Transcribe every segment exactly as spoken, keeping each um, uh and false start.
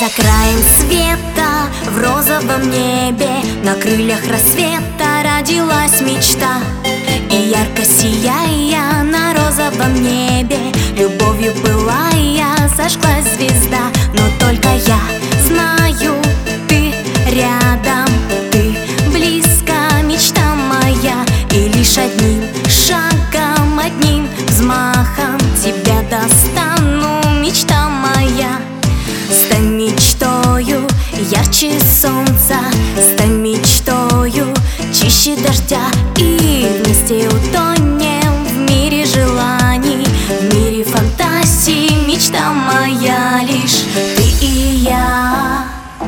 За краем света, в розовом небе, на крыльях рассвета родилась мечта. И ярко сияя на розовом небе, любовью пылая, зажглась звезда. Но только я знаю, ты рядом, ты близко, мечта моя. И лишь одним шагом, одним взмахом тебя достану, мечта моя. Стань мечтою ярче солнца, стань мечтою чище дождя. И вместе утонем в мире желаний, в мире фантазий. Мечта моя лишь ты и я.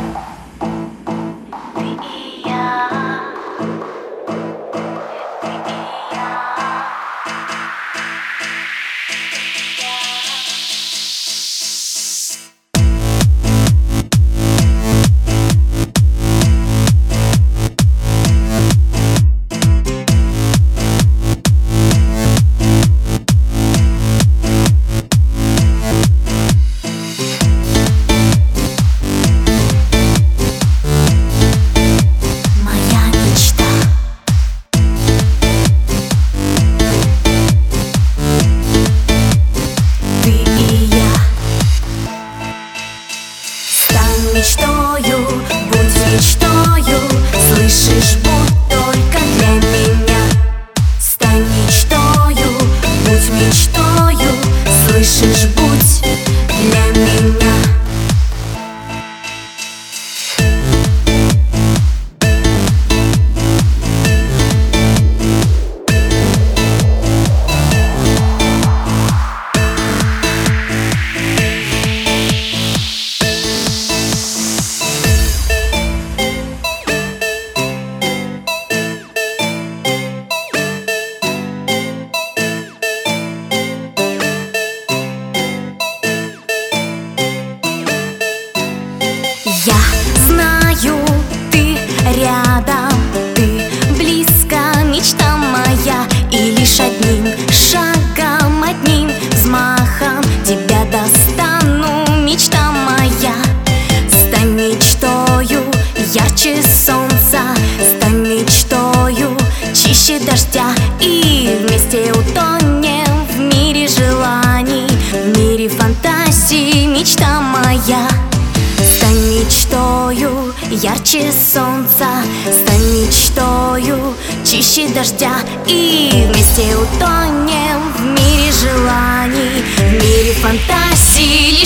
Ты и я. Ты и я. Мечтою, будь мечтою, слышишь, будь только для меня. Стань мечтою, будь мечтою, слышишь, будь для меня. Я знаю, ты рядом, ты близко, мечта моя. И лишь одним шагом, одним взмахом тебя достану, мечта моя. Стань мечтою ярче солнца, стань мечтою чище дождя. И вместе утонем в мире желаний, в мире фантазий. Мечта моя. Стань мечтою ярче солнца, стань мечтою чище дождя. И вместе утонем в мире желаний, в мире фантазий.